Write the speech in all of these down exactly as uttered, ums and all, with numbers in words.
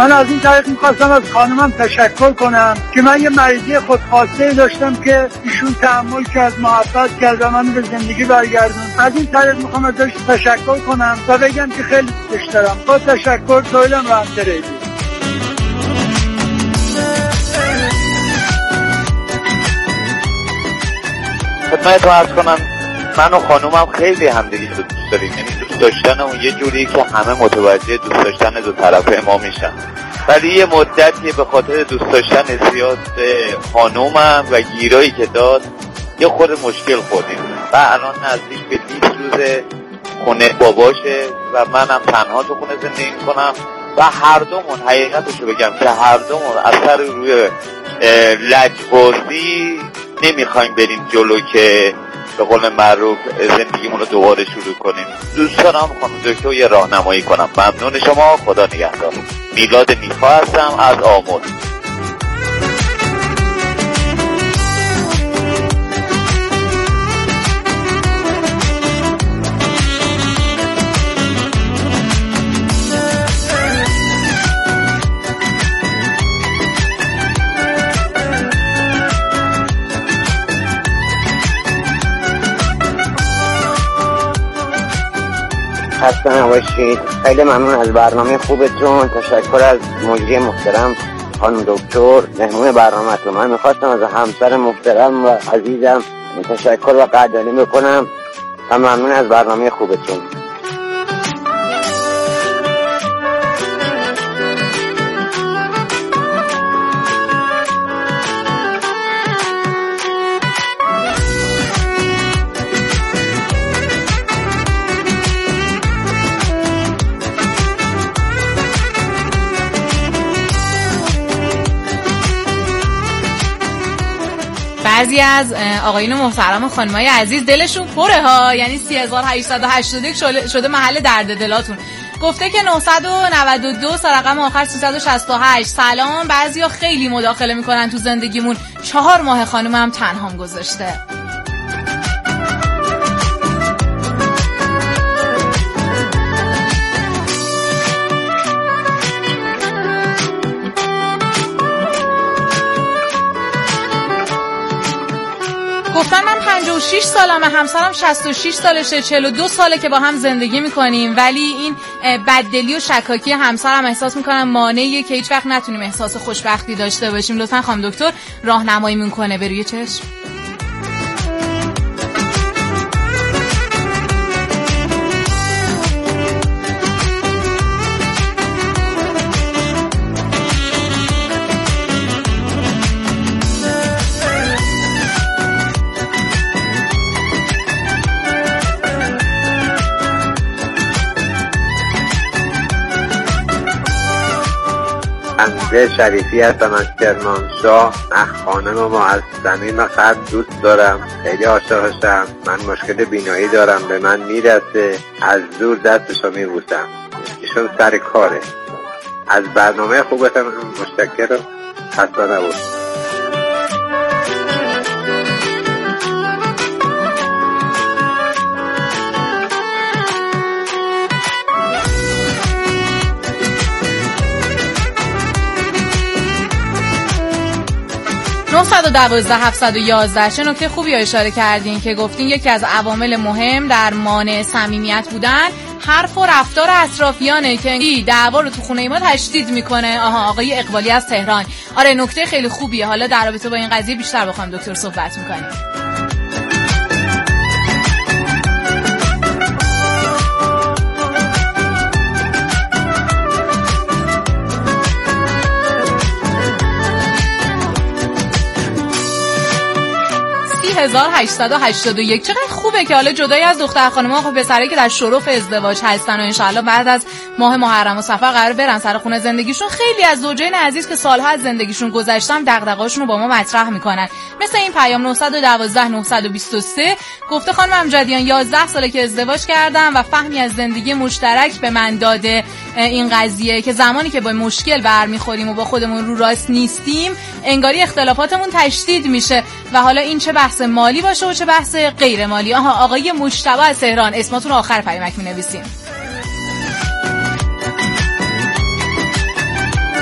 من از این طریق میخواستم از خانمم تشکر کنم که من یه مریضی خودخواسته داشتم که ایشون تحمل کرد، محبت کرد و من به زندگی برگردون. از این طریق میخوام ازش تشکر کنم و بگم که خیلی دوستش دارم. با تشکر، سهیلم رحمت‌ریزی. خدمت رو عرض کنم من و خانومم خیلی همدیگه رو دوست داریم، یعنی دوست داشتن اون یه جوری که همه متوجه دوست داشتن دو طرفه ما میشن، ولی یه مدتی به خاطر دوست داشتن زیاد خانومم و گیرایی که داد یه خود مشکل خوردیم و الان نزدیک به بیست روز خونه باباشه و منم تنها تو خونه زندگی میکنم و هر دومون حقیقتشو بگم که هر دومون اثر روی لجبازی نمیخوایم بریم جلو که به قول معروف زندگیمون رو دوباره شروع کنیم. دوست دارم خانم دکتر یه راهنمایی کنم. ممنون شما، خدا نگهدار. میلاد نیفا هستم از آمل. خسته نباشید. خیلی ممنون از برنامه خوبتون. تشکر از مجری محترم خانم دکتر مهمون برنامه‌تون. من میخواستم از همسر محترم و عزیزم تشکر و قدردانی بکنم و ممنون از برنامه خوبتون. بعضی از آقایون محترم و خانمای عزیز دلشون پره ها، یعنی سه هزار و هشتصد و هشتاد و یک شده محل درد دلاتون. گفته که نهصد و نود و دو رقم آخر سیصد و شصت و هشت. سلام، بعضیا خیلی مداخله میکنن تو زندگیمون. چهار ماه خانومم تنهام گذاشته. گفتن من پنجاه و شش سالمه، همسرم شصت و شش سالشه، چهل و دو ساله که با هم زندگی میکنیم، ولی این بددلی و شکاکی همسرم احساس میکنم مانعیه که هیچ وقت نتونیم احساس خوشبختی داشته باشیم. لطفا خانم دکتر راهنمایی میکنه به روی چشم. حمزه شریفی هستم از کرمانشاه. من خانم ما از صمیم قلب دوست دارم، خیلی عاشقشم. من مشکل بینایی دارم، به من میرسه، از دور دستشو میبوسم. ایشون سر کاره. از برنامه خوبتم مشتکرم. خسته نباشید. نهصد و دوازده هفتصد و یازده. چه نکته خوبی اشاره کردین که گفتین یکی از عوامل مهم در مانع صمیمیت بودن حرف و رفتار اطرافیانه که دعوا رو تو خونه ما تشدید میکنه. آها، آقای اقبالی از تهران. آره، نکته خیلی خوبیه. حالا در رابطه با این قضیه بیشتر با خانم دکتر صحبت میکنیم. هزار و هشتصد و هشتاد و یک. چقدر خوبه که حالا جدای از دختر خانم‌ها خب پسرایی که در شرف ازدواج هستن و انشالله بعد از ماه محرم و صفر قرار برن سر خونه زندگیشون، خیلی از زوجین عزیز که سالها از زندگیشون گذشتن دغدغه‌هاشون رو با ما مطرح میکنن. مثل این پیام نهصد و دوازده نهصد و بیست و سه گفته خانم امجدیان یازده ساله که ازدواج کردم و فهمی از زندگی مشترک به من داده این قضیه که زمانی که با مشکل برمیخوریم و با خودمون رو راست نیستیم انگاری اختلافاتمون تشدید میشه و حالا این چه بحث مالی باشه و چه بحث غیر مالی. آها، آقای مجتبی از تهران، اسمتون آخر پیامک می‌نویسین.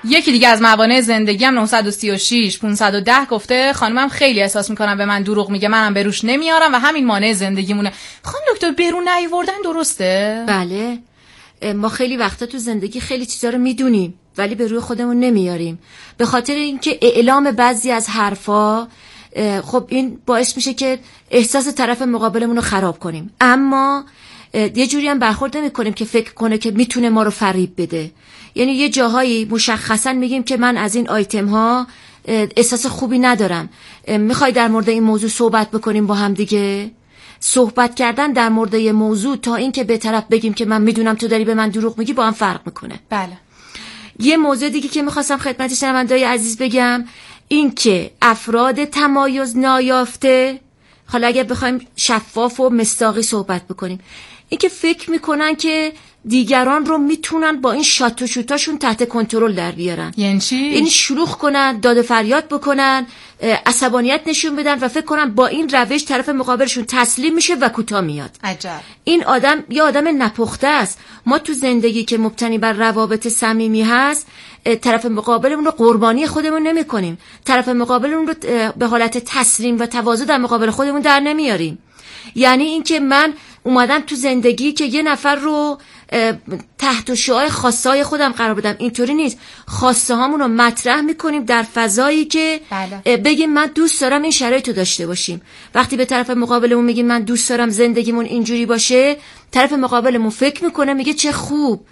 یکی دیگه از موانع زندگی هم نه سه شش پانصد و ده گفته خانمم خیلی احساس میکنم به من دروغ میگه، منم به روش نمیارم و همین مانع زندگیمونه. خانم دکتر برو نیوردن درسته؟ بله، ما خیلی وقتا تو زندگی خیلی چیزا رو میدونیم ولی به روی خودمون نمیاریم، به خاطر اینکه اعلام بعضی از حرفا خب این باعث میشه که احساس طرف مقابلمون رو خراب کنیم، اما یه جوری هم برخورد نمی‌کنیم که فکر کنه که میتونه ما رو فریب بده. یعنی یه جاهایی مشخصا میگیم که من از این آیتم ها احساس خوبی ندارم، میخوای در مورد این موضوع صحبت بکنیم با هم دیگه؟ صحبت کردن در مورد یه موضوع تا این که به طرف بگیم که من میدونم تو داری به من دروغ میگی با هم فرق میکنه. بله. یه موضوع دیگه که میخواستم خدمت شنونده‌های عزیز بگم این که افراد تمایز نایافته، حالا اگه بخوایم شفاف و مصداقی صحبت بکنیم، این که فکر میکنن که دیگران رو میتونن با این شات و شوتاشون تحت کنترل در بیارن. یعنی چی؟ این شلوغ کنن، داد و فریاد بکنن، عصبانیت نشون بدن و فکر کنن با این روش طرف مقابلشون تسلیم میشه و کوتاه میاد. عجب. این آدم یه آدم نپخته است. ما تو زندگی که مبتنی بر روابط صمیمی هست طرف مقابلمون رو قربانی خودمون نمی کنیم، طرف مقابلمون رو به حالت تسلیم و تواضع در مقابل خودمون در نمیاریم. یعنی این که من اومدم تو زندگی که یه نفر رو تحت شعاع خواسته های خودم قرار بدم، اینطوری نیست. خواسته هامون رو مطرح میکنیم در فضایی که بله. بگیم من دوست دارم این شرایط رو داشته باشیم. وقتی به طرف مقابلمون میگیم من دوست دارم زندگیمون اینجوری باشه، طرف مقابلمون فکر میکنه میگه چه خوب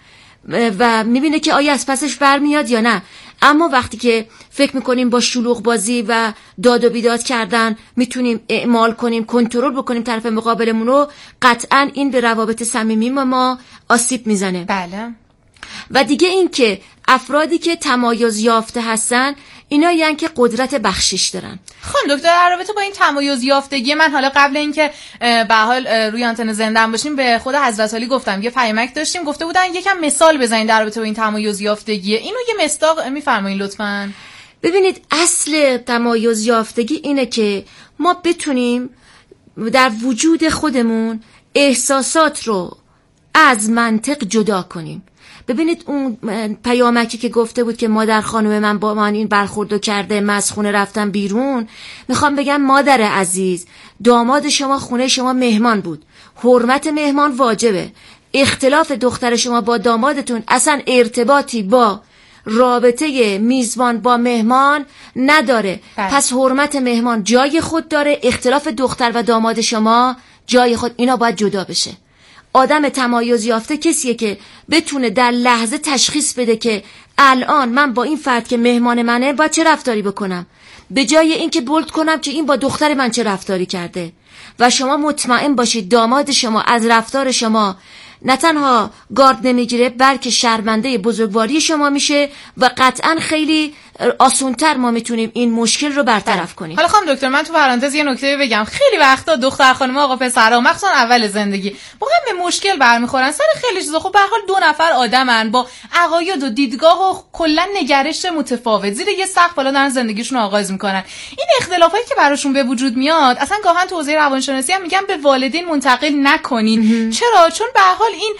و میبینه که آیا از پسش برمیاد یا نه. اما وقتی که فکر میکنیم با شلوغ بازی و داد و بیداد کردن میتونیم اعمال کنیم، کنترل بکنیم طرف مقابلمون رو، قطعا این به روابط صمیمی ما آسیب میزنه. بله. و دیگه این که افرادی که تمایز یافته هستن اینا یعنی که قدرت بخشش دارن. خانم دکتر در رابطه با این تمایز یافتگی، من حالا قبل اینکه به حال روی آنتن زنده باشیم به خود حضرت علی گفتم، یه پیامک داشتیم گفته بودن یکم مثال بزنید در رابطه با این تمایز یافتگی، اینو یه مصداق میفرمایید لطفاً. ببینید اصل تمایز یافتگی اینه که ما بتونیم در وجود خودمون احساسات رو از منطق جدا کنیم. ببینید اون پیامکی که گفته بود که مادر خانم من با من این برخوردو کرده، من از خونه رفتم بیرون، میخوام بگم مادر عزیز، داماد شما خونه شما مهمان بود، حرمت مهمان واجبه. اختلاف دختر شما با دامادتون اصلا ارتباطی با رابطه میزبان با مهمان نداره. بله. پس حرمت مهمان جای خود داره، اختلاف دختر و داماد شما جای خود، اینا باید جدا بشه. آدم تمایز یافته کسیه که بتونه در لحظه تشخیص بده که الان من با این فرد که مهمان منه باید چه رفتاری بکنم، به جای اینکه بولد کنم که این با دختر من چه رفتاری کرده. و شما مطمئن باشید داماد شما از رفتار شما نه تنها گارد نمیگیره بلکه شرمنده بزرگواری شما میشه و قطعا خیلی آسونتر ما میتونیم این مشکل رو برطرف کنیم. حالا خانم دکتر من تو پرانتز یه نکته بگم، خیلی وقتا دختر خانم آقا پسرها مخصوصا اول زندگی با هم به مشکل برمیخورن سر خیلی چیزا. خب به هر حال دو نفر آدمن با عقاید و دیدگاه و کلا نگرش متفاوت زیر یه سقف بالا دارن زندگیشون رو آغاز میکنن. این اختلافایی که براشون به وجود میاد اصلا گاهن تو حوزه روانشناسی هم میگن به والدین منتقل نکنین. چرا؟ چون به هر حال این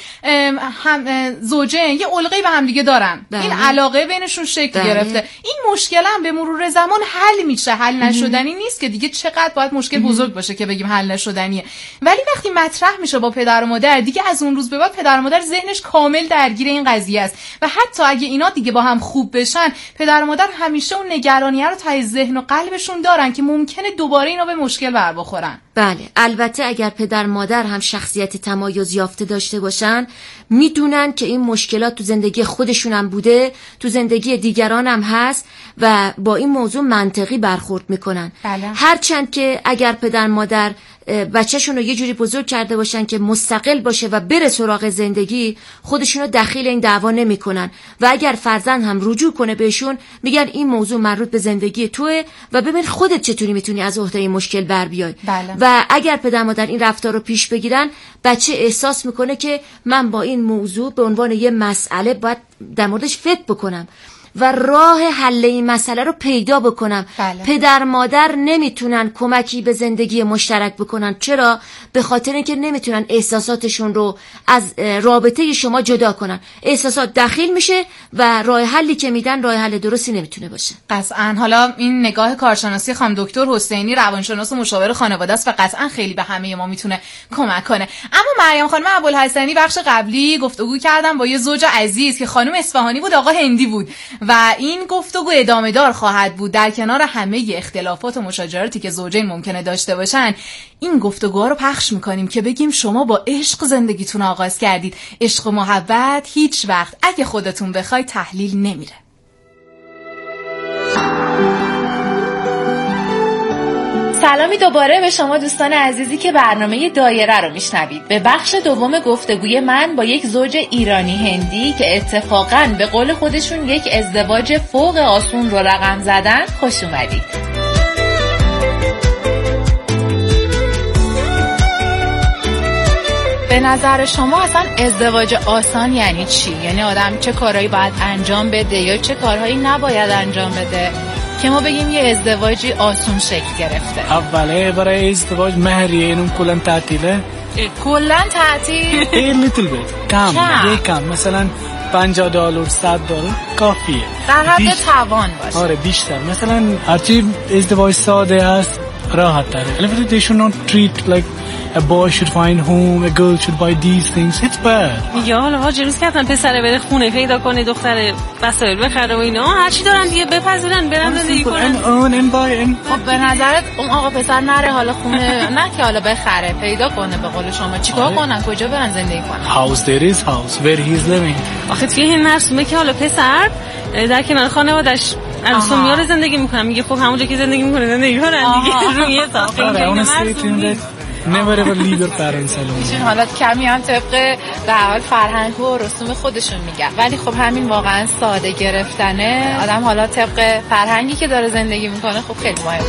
هم زوجین یه علقه به هم دیگه دارن. بله. این علاقه بینشون شکل بله. گرفته. این مشکل هم به مرور زمان حل میشه، حل نشدنی نیست که دیگه. چقدر باید مشکل بزرگ باشه که بگیم حل نشدنیه، ولی وقتی مطرح میشه با پدر و مادر دیگه از اون روز به بعد پدر و مادر ذهنش کامل درگیر این قضیه است و حتی اگه اینا دیگه با هم خوب بشن پدر و مادر همیشه اون نگرانیه رو ته ذهن و قلبشون دارن که ممکنه دوباره اینا به مشکل بر بخورن. بله، البته اگر پدر مادر هم شخصیت تمایز یافته داشته باشن میدونن که این مشکلات تو زندگی خودشون هم بوده، تو زندگی دیگران هم هست و با این موضوع منطقی برخورد میکنن. بله. هرچند که اگر پدر مادر بچه‌شون رو یه جوری بزرگ کرده باشن که مستقل باشه و بره سراغ زندگی، خودشون رو دخیل این دعوا نمیکنن و اگر فرزند هم رجوع کنه بهشون میگن این موضوع مربوط به زندگی توئه و ببین خودت چطوری میتونی از عهده این مشکل بر بیای. بله. و اگر پدر مادر این رفتار رو پیش بگیرن بچه احساس میکنه که من با این موضوع به عنوان یه مسئله باید در موردش فکر بکنم و راه حل این مسئله رو پیدا بکنم. بله. پدر مادر نمیتونن کمکی به زندگی مشترک بکنن. چرا؟ به خاطر اینکه نمیتونن احساساتشون رو از رابطه شما جدا کنن. احساسات دخیل میشه و راه حلی که میدن راه حل درستی نمیتونه باشه. قطعاً. حالا این نگاه کارشناسی خانم دکتر حسینی، روانشناس و مشاور خانواده است و قطعاً خیلی به همه ما میتونه کمک کنه. اما مریم خانم ابوالحسنی بخش قبلی گفتگو کردم با یه زوج عزیز که خانم اصفهانی بود، آقا هندی بود و این گفتگو ادامه دار خواهد بود. در کنار همه اختلافات و مشاجراتی که زوجین ممکنه داشته باشن، این گفتگوها رو پخش میکنیم که بگیم شما با عشق زندگیتون آغاز کردید. عشق و محبت هیچ وقت اگه خودتون بخوای تحلیل نمیره. سلامی دوباره به شما دوستان عزیزی که برنامه دایره رو میشنوید. به بخش دوم گفتگوی من با یک زوج ایرانی هندی که اتفاقاً به قول خودشون یک ازدواج فوق آسون رو رقم زدن خوش اومدید. به نظر شما اصلا ازدواج آسان یعنی چی؟ یعنی آدم چه کارهایی باید انجام بده یا چه کارهایی نباید انجام بده که ما بگیم یه ازدواجی آسون شکل گرفته؟ اوله برای ازدواج مهریه، اینم کلا تعطیله. کلا تعطیل؟ یه لیتل بیت کم، یه کم، مثلا پنجاه دلار صد دلار کافیه در حد توان باشه. آره بیشتر. مثلا هرچی ازدواج ساده است راحت تره. البته they should not treat like a boy should find home, a girl should buy these things. It's bad. میگه حالا ها جلوس کردن پسره بره خونه پیدا کنه، دختره وسایل بخره و اینا، هر چی دارن دیگه بپذیرن برن زندگی کنن. And own and buy and خب به نظرت اون آقا پسر نره حالا خونه، نه که حالا بخره، پیدا کنه به قول شما، چیکار کنن، کجا برن زندگی کنن؟ House there is house where he is living. آخه توی این مرسومه که حالا پسر در کنار خانواده‌اش عروس میاره زندگی میکنه، میگه خب همونجا که زندگی میکنه زندگی کنن دیگه روی حساب. Never ever leave your parents alone. ایشون حالا کمی هم طبق به حال فرهنگ و رسوم خودشون میگن، ولی خب همین واقعا ساده گرفتنه آدم حالا طبق فرهنگی که داره زندگی میکنه خب خیلی مهمه.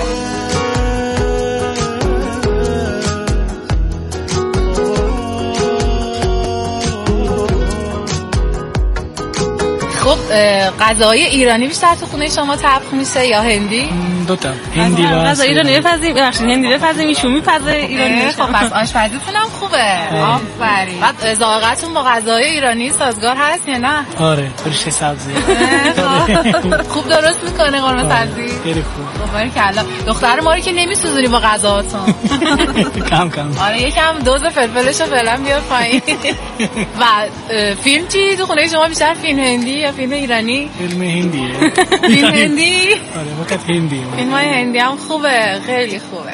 خب غذای ایرانی بیشتر تو خونه شما طبخ میشه یا هندی؟ دوتا، هندی و غذای ایرانی بپزیم، ببخشید هندی بپزیم، ایشون میپزه ایرانی. خب پس آشپزیتون هم خوبه. آفرین. بعد ذائقه‌تون با غذای ایرانی سازگار هست یا نه؟ آره، فرش سبزی. خوب درست میکنه قرمه سبزی؟ خیلی خوب. خب باریکلا. دختر ما رو که نمیسوزونی با غذاهاتون. کم کم. آره یکم دوز فلفلشو فعلا بیار پایین. و فیلم چی تو خونه شما بیشتر فیلم هندی یا فیلم ایرانی؟ فیلم هندیه. فیلم هندی؟ آره فقط هندی. فیلم های هندی هم خوبه، خیلی خوبه.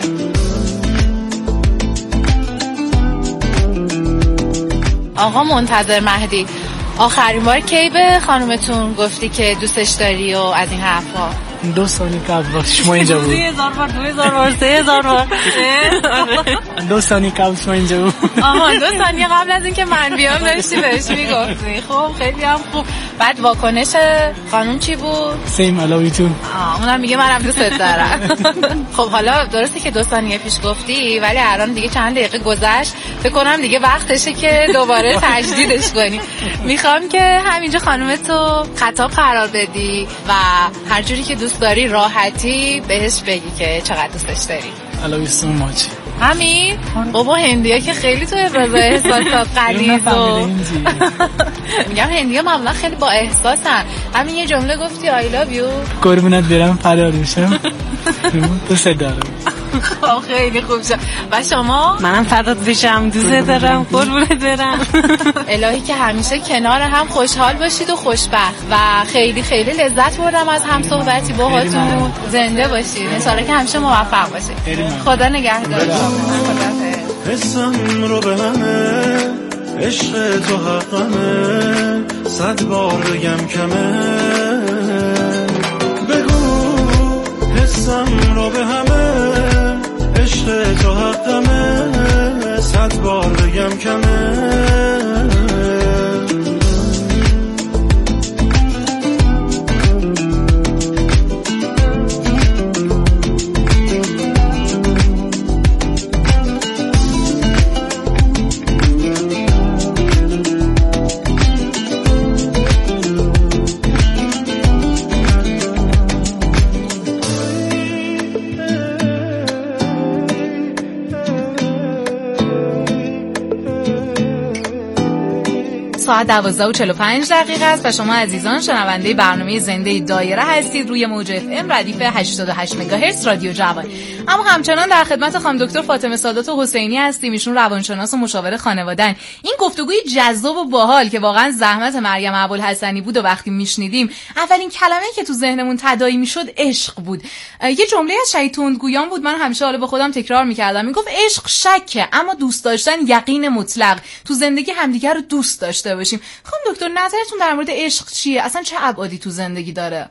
آقا منتظر مهدی، آخرین بار کی به خانومتون گفتی که دوستش داری و از این حرفا؟ دو ثانیه قبل شما اینجا بود. دو هزار بار، دو هزار بار، سه هزار بار. دو ثانیه قبل شما اینجا بود. آها دو ثانیه قبل از اینکه من بیام داشتی بهش میگفتی. خب خیلی هم خوب. بعد واکنش خانم چی بود؟ سیم علاوه تو. آه اونم میگه منم دوست دارم. خب حالا درسته که دو ثانیه پیش گفتی ولی الان دیگه چند دقیقه گذشت، فکر کنم دیگه وقتشه که دوباره تجدیدش کنی. میخوام که همینجا خانومتو خطاب قرار بدی و هر جوری که دوست داری راحتی بهش بگی که چقدر دوستش داری. علاوه سو ماچ. همین؟ بابا هندی‌ها که خیلی تو ابراز احساسات غلیظ و میگم هندی‌ها معمولا خیلی با احساسن. همین یه جمله گفتی I love you. قربونت برم فدات بشم. دوست دارم. خب خیلی خوب شد. و شما؟ منم فدات بشم، دوست دارم، قربونت برم. الهی که همیشه کنار هم خوشحال باشید و خوشبخت و خیلی خیلی لذت بردم از هم صحبتی باهاتون. زنده باشید. ان شاءالله که همیشه موفق باشید. خدا نگهدار. حسم رو به همه عشق تو حقمه، صد بار بگم کمه، بگو حسم رو به همه عشق تو حقمه، صد بار بگم کمه. ساعت دوازده و چهل و پنج دقیقه است و شما عزیزان شنونده برنامه زنده دایره هستید روی موج اف ام ردیف هشتاد و هشت مگاهرتز رادیو جوان. اما همچنان در خدمت خانم دکتر فاطمه سادات حسینی هستیم. ایشون روانشناس و مشاور خانواده‌اند. این گفتگوی جذاب و باحال که واقعا زحمت مریم ابوالحسنی بود و وقتی میشنیدیم اولین کلمه‌ای که تو ذهنمون تداعی میشد عشق بود. یه جمله از شهید تندگویان بود، من همیشه حالا به خودم تکرار میکردم، میگفت عشق شکه اما دوست داشتن یقین مطلق. تو زندگی همدیگه رو دوست داشته باشیم. خانم دکتر نظرتون در مورد عشق چیه؟ اصلا چه ابعادی تو زندگی داره؟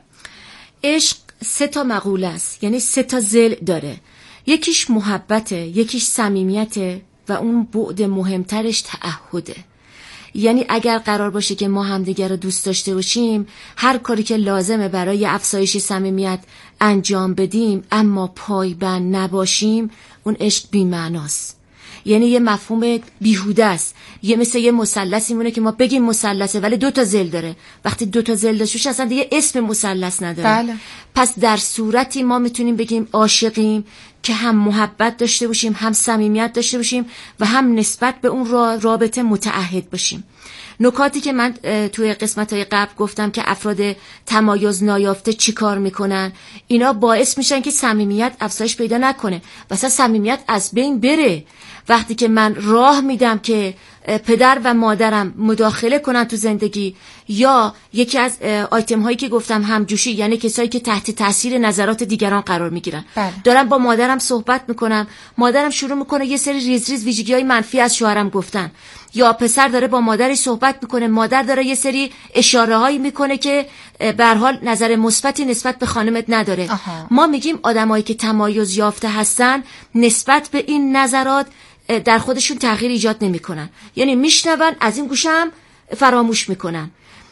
عشق سه تا مقوله است، یعنی سه تا ضلع داره. یکیش محبته، یکیش صمیمیته و اون بعد مهمترش تعهده. یعنی اگر قرار باشه که ما همدیگه رو دوست داشته باشیم، هر کاری که لازمه برای افزایش صمیمیت انجام بدیم اما پایبند نباشیم، اون عشق بی‌معناست. یعنی یه مفهوم بیهوده است. یه مثل یه مثلثی مونه که ما بگیم مثلثه ولی دو تا ضلع داره. وقتی دو تا ضلع داشته باشه اصلا دیگه اسم مثلث نداره. بله. پس در صورتی ما میتونیم بگیم عاشقیم که هم محبت داشته باشیم، هم صمیمیت داشته باشیم و هم نسبت به اون رابطه متعهد باشیم. نکاتی که من توی قسمت‌های قبل گفتم که افراد تمایز نایافته چی کار میکنن، اینا باعث میشن که صمیمیت افزایش پیدا نکنه و اصلا صمیمیت از بین بره. وقتی که من راه میدم که پدر و مادرم مداخله کنن تو زندگی، یا یکی از آیتم هایی که گفتم همجوشی، یعنی کسایی که تحت تاثیر نظرات دیگران قرار میگیرن. بله. دارم با مادرم صحبت میکنم، مادرم شروع میکنه یه سری ریز ریز ویژگی های منفی از شوهرم گفتن، یا پسر داره با مادرش صحبت میکنه، مادر داره یه سری اشاره هایی میکنه که به هر حال نظر مثبتی نسبت به خانمت نداره. آها. ما میگیم آدمایی که تمایز یافته هستن نسبت به این نظرات در خودشون تغییر ایجاد نمیکنن، یعنی میشنون از این گوشه هم فراموش میکنن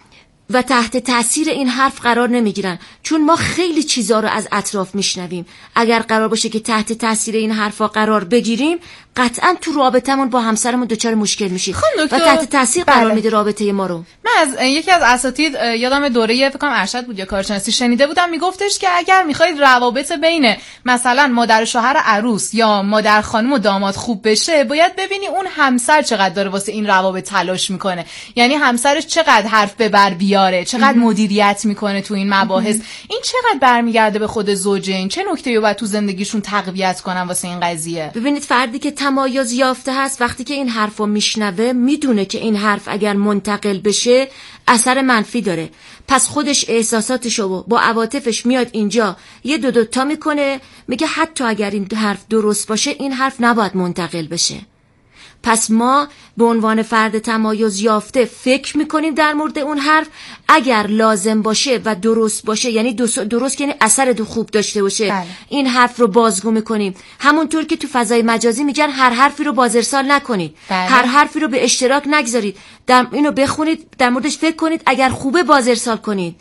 و تحت تاثیر این حرف قرار نمیگیرن، چون ما خیلی چیزا رو از اطراف میشنویم. اگر قرار باشه که تحت تاثیر این حرفا قرار بگیریم قطعا تو رابطمون با همسرمون دچار مشکل میشیم و تحت تاثیر بله. قرار میده رابطه ما رو. من از یکی از اساتید یادم دوره فکر کنم ارشد بود یا کارشناسی شنیده بودم، میگفتش که اگر میخواید روابط بین مثلا مادر و شوهر عروس یا مادر خانم و داماد خوب بشه، باید ببینی اون همسر چقدر داره واسه این روابط تلاش میکنه، یعنی همسرش چقدر حرف به بر بیاره، چقدر مدیریت میکنه تو این مباحث. این چقدر برمیگرده به خود زوجین، چه نکته‌ای باید تو زندگیشون تقویت کنن واسه این قضیه؟ ببینید فردی که تمایز یافته هست وقتی که این حرفو میشنوه میدونه که این حرف اگر منتقل بشه اثر منفی داره، پس خودش احساساتشو با عواطفش میاد اینجا یه دو دوتا میکنه، میگه حتی اگر این حرف درست باشه این حرف نباید منتقل بشه. پس ما به عنوان فرد تمایز یافته فکر میکنیم در مورد اون حرف، اگر لازم باشه و درست باشه، یعنی درست که یعنی اثر دو خوب داشته باشه، بله. این حرف رو بازگو میکنیم. همونطور که تو فضای مجازی میگن هر حرفی رو بازارسال نکنید. بله. هر حرفی رو به اشتراک نگذارید، در اینو بخونید، در موردش فکر کنید، اگر خوبه بازارسال کنید.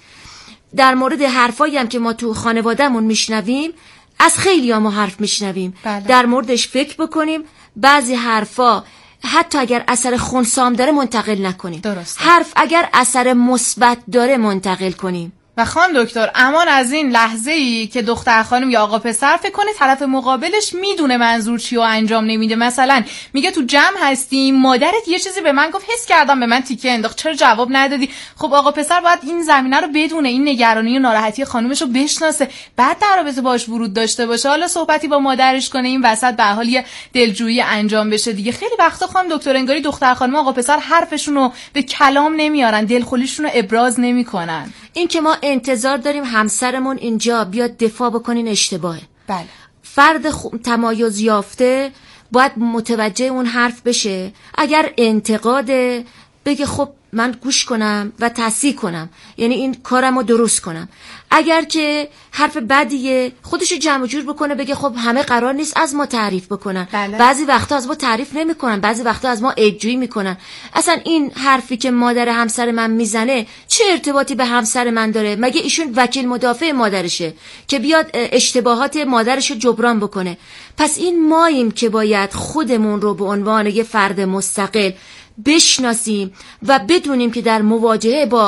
در مورد حرفایی هم که ما تو خانوادهمون میشنویم، از خیلی ها ما حرف میشنویم، بله. در موردش فکر بکنیم. بعضی حرفا حتی اگر اثر خنثی داره منتقل نکنیم. درسته. حرف اگر اثر مثبت داره منتقل کنیم. و خانم دکتر امان از این لحظه‌ای که دختر خانم یا آقا پسر فکر کنه طرف مقابلش میدونه منظور چی و انجام نمیده، مثلا میگه تو جمع هستیم مادرت یه چیزی به من گفت، حس کردم به من تیکه انداخت، چرا جواب ندادی؟ خب آقا پسر باید این زمینه رو بدونه، این نگرانی و ناراحتی خانومش رو بشناسه، بعد در رابطه باش ورود داشته باشه، حالا صحبتی با مادرش کنه، این وسط به حال یه دلجویی انجام بشه دیگه. خیلی وقتا خانم دکتر انگاری دختر خانم آقا پسر حرفشون رو به کلام نمیارن، دلخولیشون رو ابراز نمیکنن. این که ما انتظار داریم همسرمون اینجا بیاد دفاع بکنین اشتباهه. بله. فرد خوب تمایز یافته باید متوجه اون حرف بشه، اگر انتقاده بگه خب من گوش کنم و تصحیح کنم، یعنی این کارمو درست کنم. اگر که حرف بدیه خودشو جمع جور بکنه، بگه خب همه قرار نیست از ما تعریف بکنن. بله. بعضی وقتا از ما تعریف نمیکنن، بعضی وقتا از ما عیبجویی میکنن. اصلا این حرفی که مادر همسر من میزنه چه ارتباطی به همسر من داره؟ مگه ایشون وکیل مدافع مادرشه که بیاد اشتباهات مادرشو جبران بکنه؟ پس این ماییم که باید خودمون رو به عنوان یه فرد مستقل بشناسیم و بدونیم که در مواجهه با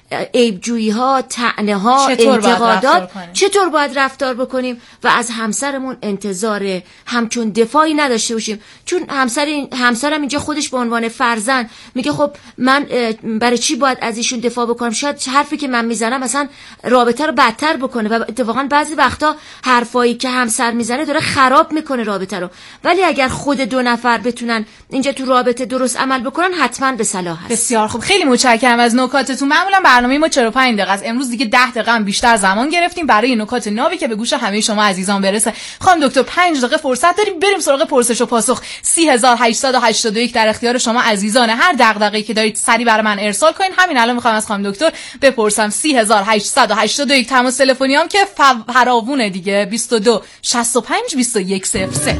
عیبجویی ها، طعنه ها، انتقادات چطور باید رفتار بکنیم و از همسرمون انتظار همچون دفاعی نداشته باشیم. چون همسر همسرم اینجا خودش به عنوان فرزند میگه خب من برای چی باید از ایشون دفاع بکنم؟ شاید حرفی که من میزنم مثلا رابطه رو بدتر بکنه و اتفاقا بعضی وقتا حرفایی که همسر میزنه داره خراب میکنه رابطه رو. ولی اگر خود دو نفر بتونن اینجا تو رابطه درست عمل بکنن حتما به صلاح هست. بسیار خوب، خیلی متشکرم از نکاتتون. معمولا برنامه ما چهل و پنج دقیقه است، امروز دیگه ده دقیقه هم بیشتر زمان گرفتیم برای نکات نابی که به گوش همه شما عزیزان برسه. خانم دکتر پنج دقیقه فرصت داریم، بریم سراغ پرسش و پاسخ. سی هزار و هشتصد و هشتاد و یک در اختیار شما عزیزان. هر دغدغه‌ای که دارید سریع برای من ارسال کنین. همین الان میخوام از خانم دکتر بپرسم سی هزار و هشتصد و هشتاد و یک تماس تلفنیام که فراوونه دیگه، بیست و دو شصت و پنج بیست و یک صفر سه.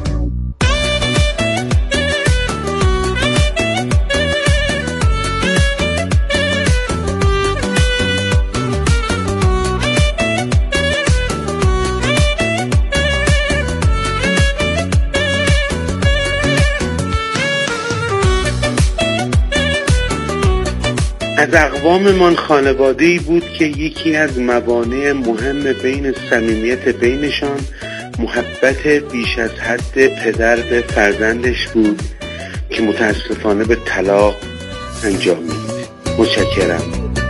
از اقواممان خانواده‌ای بود که یکی از موانع مهم بین صمیمیت بینشان محبت بیش از حد پدر به فرزندش بود که متاسفانه به طلاق انجامید. متشکرم.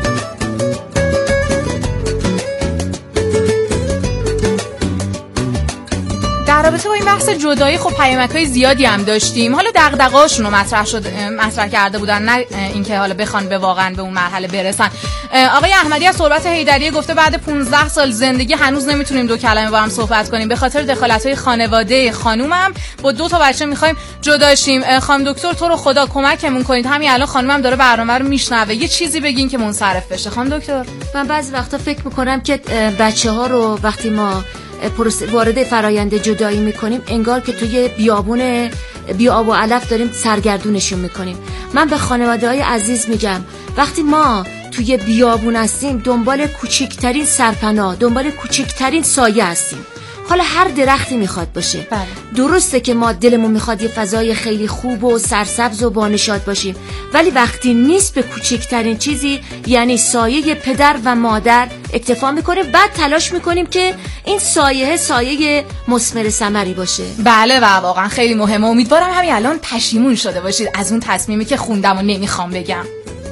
در رابطه با این بحث جدایی خب پیامک‌های زیادی هم داشتیم. حالا دغدغه‌هاشون رو مطرح شد مطرح کرده بودن، نه اینکه حالا بخوان به واقعا به اون مرحله برسن. آقای احمدی از صحبت حیدریه گفته بعد پانزده سال زندگی هنوز نمیتونیم دو کلمه با هم صحبت کنیم به خاطر دخالت‌های خانواده خانومم. با دو تا بچه می‌خوایم جدا شیم. خانم دکتر تو رو خدا کمکمون کنید، همین الان خانومم داره برنامه رو میشنوه، یه چیزی بگین که منصرف بشه. خانم دکتر من بعضی وقتا فکر می‌کنم که بچه‌ها رو وقتی ما وارد فرایند جدایی میکنیم انگار که توی بیابون بی آب و علف داریم سرگردونشون میکنیم. من به خانواده‌های عزیز میگم وقتی ما توی بیابون هستیم دنبال کوچکترین سرپناه، دنبال کوچکترین سایه هستیم. حالا هر درختی میخواد باشه. بله. درسته که ما دلمون میخواد یه فضای خیلی خوب و سرسبز و بانشاد باشیم، ولی وقتی نیست به کوچکترین چیزی یعنی سایه پدر و مادر اکتفا میکنیم، بعد تلاش میکنیم که این سایه سایه مثمر ثمری باشه. بله و واقعا خیلی مهمه. امیدوارم همین الان پشیمون شده باشید از اون تصمیمی که خوندم و نمیخوام بگم.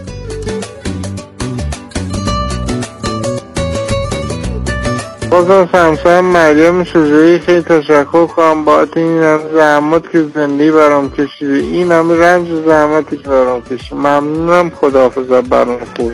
بازم همسرم مریم شجاعی خیلی تشکر کنم باید این همه زحمت که زندگی برام کشیده، این همه رنج و زحمتی که برام کشیده. ممنونم. خداحافظ. برام خوب.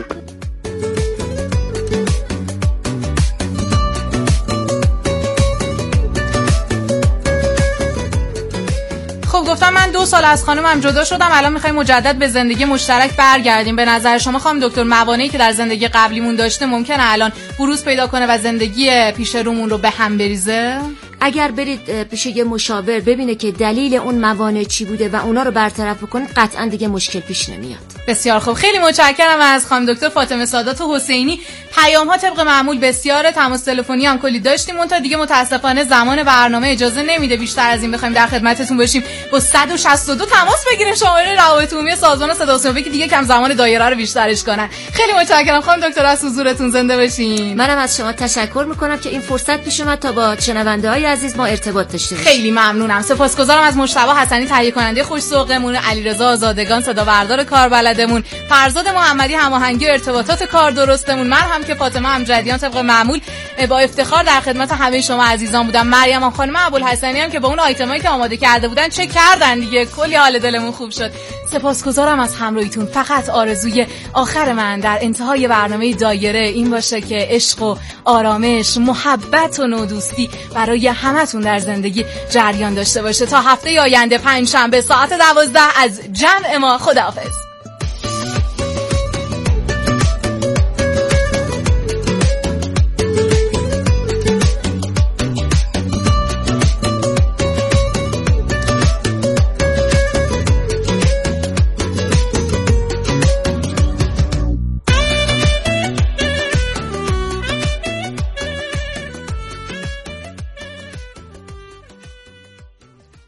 خب گفتم من دو سال از خانمم جدا شدم، الان میخوایم مجدد به زندگی مشترک برگردیم. به نظر شما خانم دکتر موانعی که در زندگی قبلیمون داشته ممکنه الان بروز پیدا کنه و زندگی پیش رومون رو به هم بریزه؟ اگر برید پیش یه مشاور ببینه که دلیل اون موانع چی بوده و اونا رو برطرف بکنید قطعا دیگه مشکل پیش نمیاد. بسیار خوب، خیلی متشکرم از خانم دکتر فاطمه سادات حسینی. پیام ها طبق معمول بسیاره، تماس تلفنی هم کلی داشتیم، اون تا دیگه متاسفانه زمان برنامه اجازه نمیده بیشتر از این بخوایم در خدمتتون باشیم. با صد و شصت و دو تماس بگیریم شماره روابط عمومی سازمان صدا و سیما که دیگه کم زمان دایره رو بیشترش کنن. خیلی متشکرم خانم دکتر از حضورتون، زنده باشین. منم از شما تشکر میکنم که این فرصت پیش اومد تا با شنونده‌های عزیز ما ارتباط داشته باشیم. خیلی ممنونم. سپاسگزارم از مجتبی حسنی تهیه کننده خوش ذوقمون، علیرضا آزادگان صدا بردار کاربلدمون، فرزاد محمدی هماهنگی ارتباطات کار درستمون، من هم که فاطمه امجدیان طبق معمول با افتخار در خدمت همه شما عزیزان بودم. مریم خانم ابوالحسنی هم که با اون آیتمایی که آماده کرده بودن چک کردن دیگه، کلی حال دلمون خوب شد. سپاسگزارم از همراهیتون. فقط آرزوی آخر من در انتهای برنامه دایره این باشه که عشق و آرامش، محبت و نودوستی برای همتون در زندگی جریان داشته باشه. تا هفته آینده پنجشنبه ساعت دوازده از جمع ما. خداحافظ.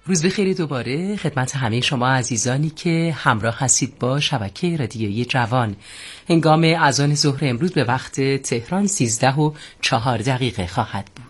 روز بخیر دوباره خدمت همه شما عزیزانی که همراه هستید با شبکه رادیویی جوان. هنگام اذان ظهر امروز به وقت تهران سیزده و چهار دقیقه خواهد بود.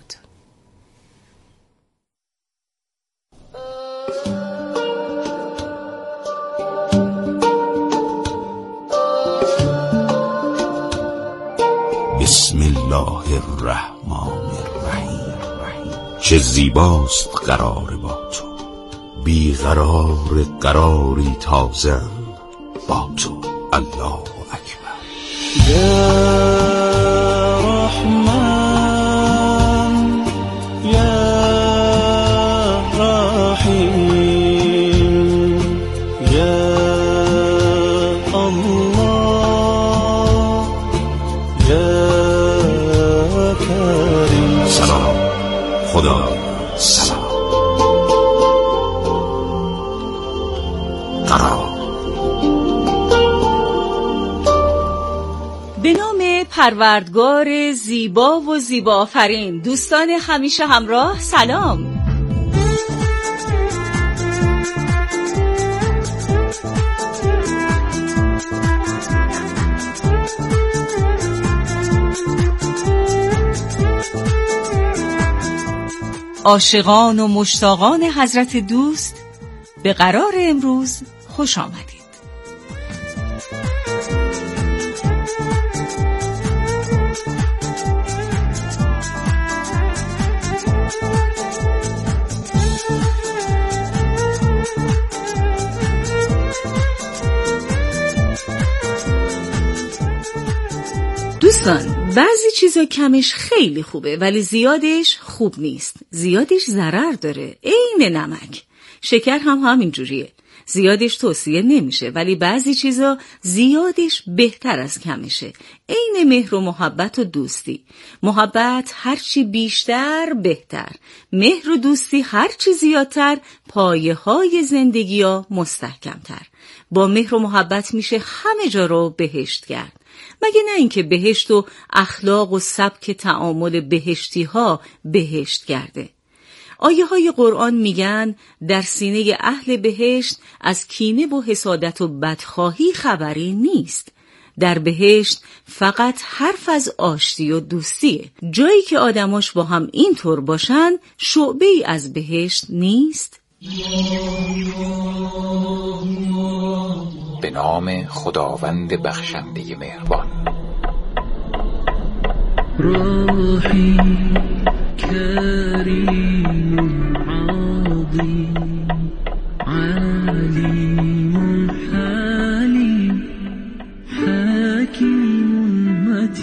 بسم الله الرحمن الرحیم. چه زیباست قرار با تو، بی قرار قراری تازه با تو. الله اکبر. یا رحمان یا رحیم یا الله یا کریم. سلام خدا سلام. به نام پروردگار زیبا و زیبافرین. دوستان همیشه همراه، سلام. عاشقان و مشتاقان حضرت دوست، به قرار امروز خوش آمدید. دوستان، بعضی چیزا کمش خیلی خوبه ولی زیادش خوب نیست. زیادش ضرر داره، عین نمک. شکر هم همین جوریه، زیادش توصیه نمیشه ولی بعضی چیزا زیادش بهتر از کمشه. عین مهر و محبت و دوستی. محبت هرچی بیشتر بهتر، مهر و دوستی هرچی زیادتر پایه های زندگی ها مستحکمتر. با مهر و محبت میشه همه جا رو بهشت کرد. مگه نه اینکه بهشت و اخلاق و سبک تعامل بهشتی ها بهشت کرده. آیه های قرآن میگن در سینه اهل بهشت از کینه و حسادت و بدخواهی خبری نیست. در بهشت فقط حرف از آشتی و دوستیه. جایی که آدماش با هم اینطور باشن شعبه‌ای از بهشت نیست. به نام خداوند بخشنده مهربان. رحیم کریم عظیم علیم حلیم حکیم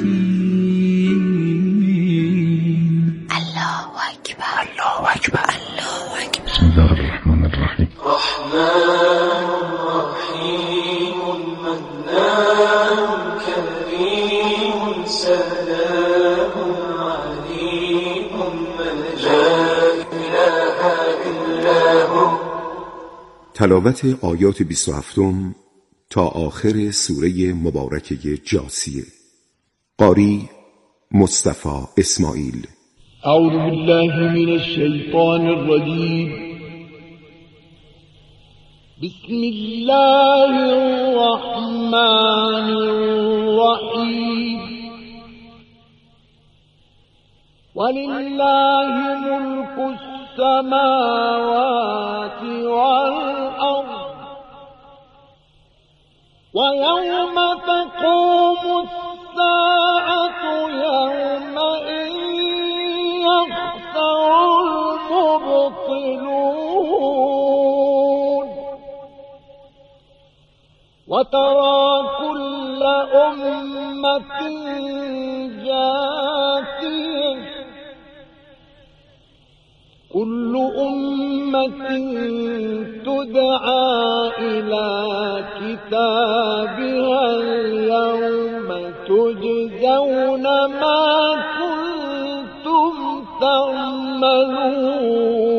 متین. الله اکبر. الله اکبر. الله اکبر. بسم الله الرحمن الرحیم. رحمان رحیم منان کریم سلام علیم من لا اله الا هو. تلاوت آیات بیست و هفتم تا آخر سوره مبارکه جاثیه. قاری مصطفی اسماعیل. اعوذ بالله من الشیطان الرجیم. بسم الله الرحمن الرحیم. ولله ملك السماوات والأرض ويوم تقوم الساعة يومئذ يخسر المبطلون. وترى كل أمة جاثية كل أمة تدعى إلى كتابها اليوم تجزون ما كنتم تعملون.